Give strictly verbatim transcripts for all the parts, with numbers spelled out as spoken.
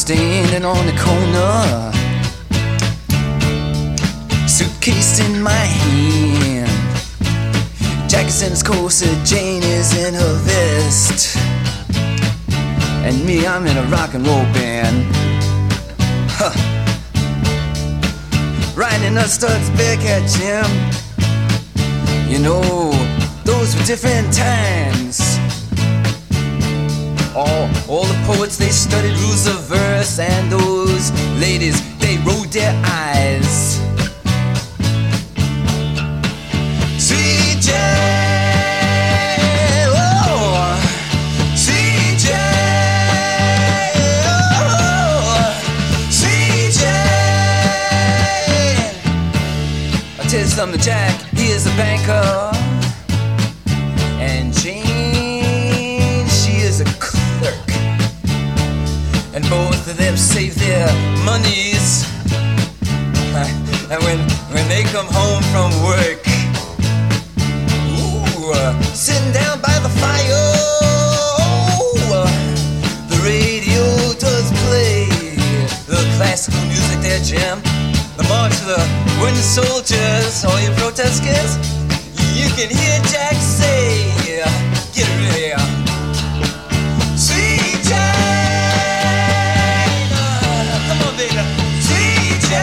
standing on the corner, suitcase in my hand. Jack's in his corset, Jane is in her vest, and me, I'm in a rock and roll band. Huh. Riding up Studs Bearcat Jim. You know, those were different times. All, all the poets, they studied rules of verse, and those ladies, they rolled their eyes. C J, oh, C J, oh, C J. I'll tell you something, Jack, he is a banker, and Jane, she is a clerk, and both of them save their monies, and when, when they come home from work, Uh, sitting down by the fire, oh, the radio does play the classical music there, Jim. The march of the wooden soldiers, all you protesters, you can hear Jack say, get ready, C J, uh, come on, baby, C J.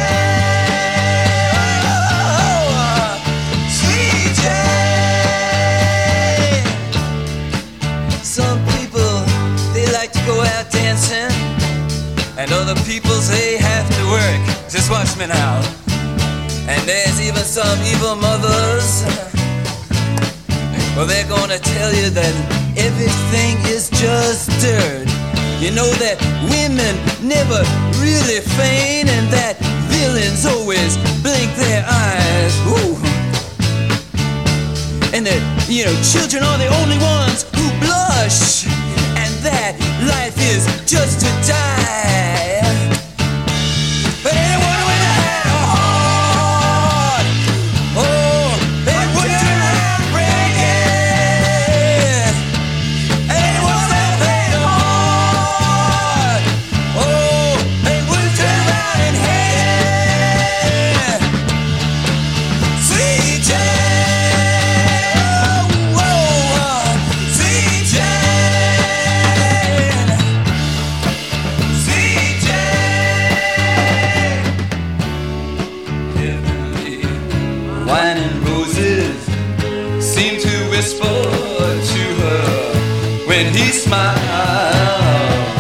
Go out dancing, and other people say have to work. Just watch me now. And there's even some evil mothers, well, they're gonna tell you that everything is just dirt. You know that women never really feign, and that villains always blink their eyes. Ooh. And that, you know, children are the only ones who blush, that life is just to die. But anyone with a heart, oh, they wouldn't turn around breaking. Anyone with a heart, oh, they wouldn't turn around and hate. C J. Wine and roses seem to whisper to her when he smiles.